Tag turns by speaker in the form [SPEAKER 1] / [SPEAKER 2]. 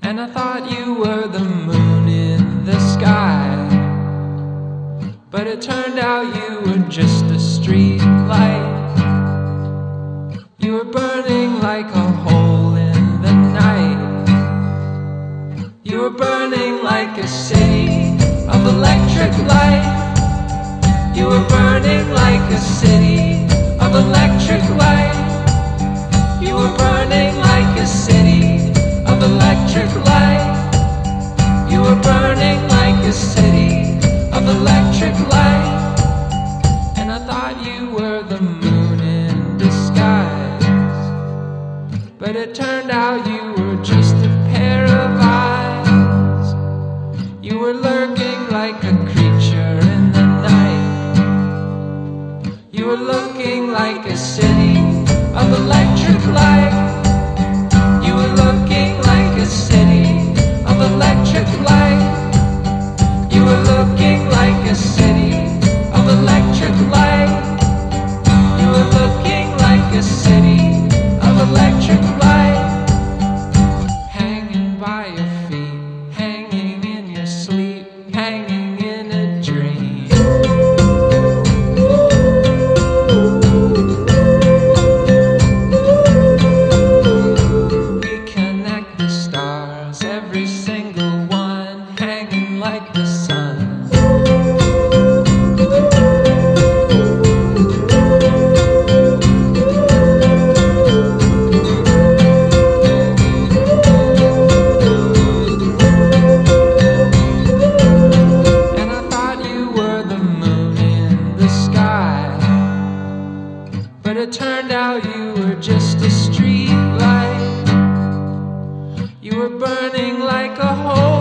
[SPEAKER 1] And I thought you were the moon in the sky, but it turned out you were just a street light. You were burning like a hole in the night. You were burning like a city of electric light. You were burning like a city of electric light. You were burning like a city of electric light. You were burning like a city of electric light. And I thought you were the moon in disguise, but it turned out you were just a pair of eyes. You were lurking like a creature in the night. You were looking like a city of electric light. You were looking like a city of electric light. You were looking like a city of electric light. You were looking like a city of electric light. Hanging by your feet, hanging in your sleep, hanging in a dream. We connect the stars, every single one, hanging like the sun. And I thought you were the moon in the sky, but it turned out you were just a street light. You were burning like a hole